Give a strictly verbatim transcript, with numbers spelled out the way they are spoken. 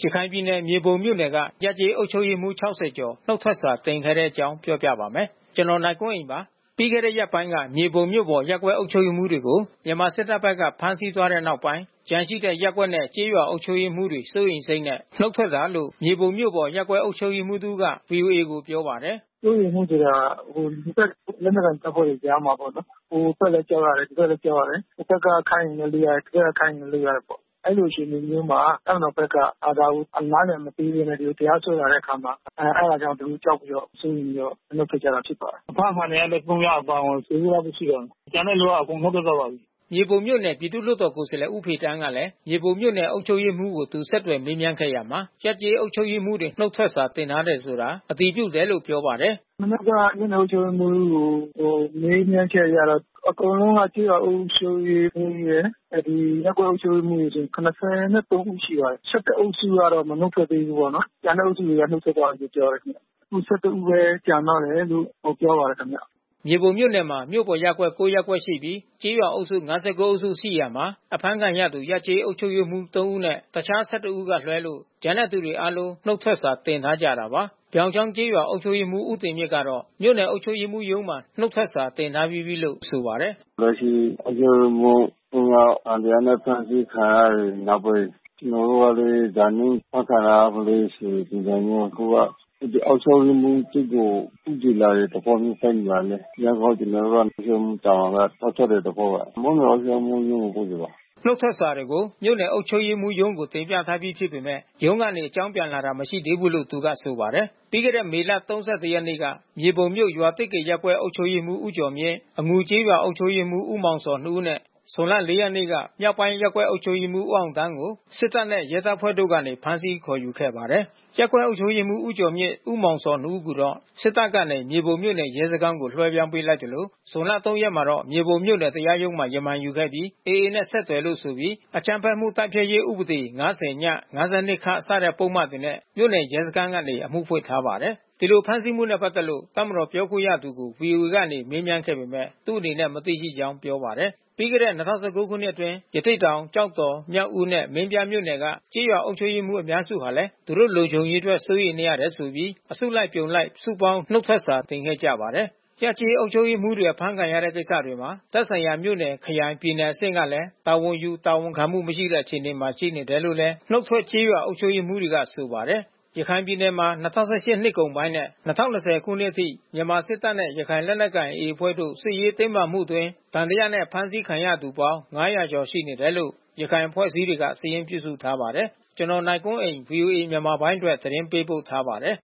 ရခိုင်ပြည်နယ်မြေပုံမြို့နယ်ကရပ်ကျေးအုပ်ချုပ်ရေးမှူး ၆၀ ကျော်နှုတ်ထွက်စာတင်ခဲ့တဲ့အကြောင်းပြောပြပါမယ်။ ကျွန်တော်နိုင်ကွန်းအိန်ပါ။ ပြီးခဲ့တဲ့ရက်ပိုင်းကမြေပုံမြို့ပေါ်ရပ်ကွက်အုပ်ချုပ်ရေးမှူးတွေကိုမြန်မာစစ်တပ်ဘက်ကဖမ်းဆီးသွားတဲ့နောက်ပိုင်းကျန်ရှိတဲ့ရပ်ကွက်နဲ့ကျေးရွာအုပ်ချုပ်ရေးမှူးတွေစိုးရိမ်စိတ်နဲ့နှုတ်ထွက်တာလို့မြေပုံမြို့ပေါ်ရပ်ကွက်အုပ်ချုပ်ရေးမှူးတဦးက ဗွီအိုအေကိုပြောပါတယ်။ "စိုးရိမ်မှုဆိုတာဟိုဒီဘက်လက်နက်ကိုင်တပ်ဖွဲ့တွေကြားမှာပေါ့နော်။ဟိုဘက်လည်းကြောက်ရတယ်ဒီဘက်လည်းကြောက်ရတယ်။ဟိုဘက်ကခိုင်းရင်လည်းလုပ်ရတယ်ဒီဘက်ကခိုင်းရင်လည်းလုပ်ရတယ်ပေါ့။အဲဒီလိုအခြေအနေမျိုးမှာတပ်မတော်ဘက်ကအာဒါကိုနားလည်မပေးဘဲနဲ့ဒီလိုတရားစွဲလာတဲ့အခါမှာအဲအဲဒါကြောင့်သူတို့ကြောက်ပြီးတော့စိုးရိမ်ပြီးတော့နှုတ်ထွက်ကြတာဖြစ်ပါတယ်။အဖမ်းခံရတဲ့သုံးယောက်အပါအဝင် ၁၀ ယောက်လောက်ရှိတယ်။ကျန်တဲ့လူကအကုန်နှုတ်ထွက်သွားပါပြီ။ " မြေပုံမြို့နယ်ပြည်သူ့လွှတ်တော်ကိုယ်စားလှယ်ဦးဖေသန်းကလည်းမြေပုံမြို့နယ်အုပ်ချုပ်ရေးမှူးကိုသူဆက်သွယ်မေးမြန်းခဲ့ရာမှာရပ်ကျေးအုပ်ချုပ်ရေးမှူးတွေနှုတ်ထွက်စာတင်ထားတယ်ဆိုတာအတည်ပြုတယ်လို့ပြောပါတယ်။ "မနက်ကမြို့နယ်အုပ်ချုပ်ရေးမှူးကိုဟိုမေးမြန်းချက်အရတော့အကုန်လုံးကကျေးရွာအုပ်ချုပ်ရေးမှူးရယ်အဲဒီရပ်ကွက်အုပ်ချုပ်ရေးမှူးရယ်ဆို၇၃ ဦးရှိပါတယ်။၁၁ ဦးစုကတော့မနှုတ်ထွက်သေးဘူးပေါ့နော်။ကျန်တဲ့အုပ်စုတွေကနှုတ်ထွက်သွားပြီလို့ပြောတယ်ခင်ဗျ။အခု ၁၁ ဦးပဲကျန်တော့တယ်လို့ပြောပါတယ်ခင်ဗျ။ " မြေပုံမြို့နယ်မှာမြို့ပေါ်ရပ်ကွက် ၉ ရပ်ကွက်ရှိပြီးကျေးရွာအုပ်စု ၅၉ အုပ်စုရှိရာမှာအဖမ်းခံရသူရပ်ကျေးအုပ်ချုပ်ရေးမှူး ၃ ဦးနဲ့တခြား ၁၁ ဦးကလွဲလို့ကျန်တဲ့သူတွေအားလုံးနှုတ်ထွက်စာတင်ထားကြတာပါ။ ပြောင်ချောင်းကျေးရွာအုပ်ချုပ်ရေးမှူးဦးတင်မြင့်ကတော့မြို့နယ်အုပ်ချုပ်ရေးမှူးရုံးမှာနှုတ်ထွက်စာတင်ထားပြီးပြီလို့ဆိုပါတယ်။ "လက်ရှိအုပ်ချုပ်ရေးမှူး သုံး ယောက်သံသယနဲ့ဖမ်းဆီးခံရတဲ့နောက်ပိုင်းကျွန်တော်တို့ကလည်းဂျာမနီဖမ်းခံရမလဲဆိုတဲ့ပုံစံမျိုးအခုကအုပ်ချုပ်ရေးမှူးချုပ်ကိုဦးတည်လာတဲ့သဘောမျိုးဖြစ်နေပါတယ်။ဒါကြောင့်ကျွန်တော်တို့ကအုပ်ချုပ်ရေးမှူးတာဝန်ကနုတ်ထွက်တဲ့သဘောပါ။မြို့နယ်အုပ်ချုပ်ရေးမှူးရုံးကိုပို့ပေးပါ။ " နှုတ်ထွက်စာတွေကိုမြို့နယ်အုပ်ချုပ်ရေးမှူးရုံးကိုတင်ပြထားပြီးဖြစ်ပေမဲ့ရုံးကနေအကြောင်းပြန်လာတာမရှိသေးဘူးလို့သူကဆိုပါတယ်။ ပြီးခဲ့တဲ့မေလ ၃၁ ရက်နေ့ကမြေပုံမြို့ရွာသစ်ကေရပ်ကွက်အုပ်ချုပ်ရေးမှူးဦးကျော်မြင့် အငူကျေးရွာအုပ်ချုပ်ရေးမှူးဦးမောင်ဇော်တို့ နှစ်ဦးနဲ့ ဇွန်လ ၄ ရက်နေ့ကမြောက်ပိုင်းရပ်ကွက်အုပ်ချုပ်ရေးမှူးဦးအောင်သန်းကိုစစ်တပ်နဲ့ရဲတပ်ဖွဲ့တို့ကနေဖမ်းဆီးခေါ်ယူခဲ့ပါတယ်။ ရပ်ကွက်အုပ်ချုပ်ရေးမှူးဦးကျော်မြင့် ဦးမောင်ဇော်နှစ်ဦးကိုတော့စစ်တပ်ကနေမြေပုံမြို့နယ်ရဲစခန်းကိုလွှဲပြောင်းပေးလိုက်သလို ဇွန်လ ၃ ရက်မှာတော့မြေပုံမြို့နယ်တရားရုံးမှာရမန်ယူခဲ့ပြီး အေအေ နဲ့ဆက်သွယ်လို့ဆိုပြီး အကြမ်းဖက်မှုတိုက်ဖျက်ရေးဥပဒေ ၅၀ ၊ ၅၂ စတဲ့ပုဒ်မတွေနဲ့မြို့နယ်ရဲစခန်းကနေအမှုဖွင့်ထားပါတယ်။ ဒီလိုဖမ်းဆီးမှုနဲ့ပတ်သက်လို့တပ်မတော်ပြောခွင့်ရသူကို ဗွီအိုအေကနေမေးမြန်းခဲ့ပေမဲ့သူ့အနေနဲ့မသိရှိကြောင်းပြောပါတယ်။ ပြီးခဲ့တဲ့၂၀၁၉ ခုနှစ်အတွင်း ရသေ့တောင် ကျောက်တော် မြောက်ဦးနဲ့ မင်းပြားမြို့နယ်က ကျေးရွာအုပ်ချုပ်ရေးမှူးအများစုဟာလည်း သူတို့လုံခြုံရေးအတွက်စိုးရိမ်နေရတယ်ဆိုပြီး အစုလိုက်အပြုံလိုက် စုပေါင်းနှုတ်ထွက်စာတင်ခဲ့ကြပါတယ်။ ရပ်ကျေးအုပ်ချုပ်ရေးမှူးတွေအဖမ်းခံရတဲ့ကိစ္စတွေမှာသက်ဆိုင်ရာမြို့နယ်ခရိုင်ပြည်နယ်အဆင့်ကလည်းတာဝန်ယူတာဝန်ခံမှုမရှိတဲ့အခြေအနေမှာရှိနေတယ်လို့လည်းနှုတ်ထွက်ကျေးရွာအုပ်ချုပ်ရေးမှူးတွေကဆိုပါတယ်။ ရခိုင်ပြည်နယ်မှာ၂၀၁၈နှစ်ကုန်ပိုင်းနဲ့၂၀၂၀ ခုနှစ်အထိမြန်မာစစ်တပ်နဲ့ရခိုင်လက်နက်ကိုင် အေအေ အဖွဲ့တို့ စစ်ရေးတင်းမာမှုအတွင်း သံသယနဲ့ဖမ်းဆီးခံရသူပေါင်း ၅၀၀ ကျော်ရှိနေတယ်လို့ ရခိုင်အဖွဲ့အစည်းတွေက စာရင်းပြုစုထားပါတယ်။ ကျွန်တော်နိုင်ကွန်းအိန် ဗွီအိုအေမြန်မာပိုင်းအတွက်သတင်းပေးပို့ထားပါတယ်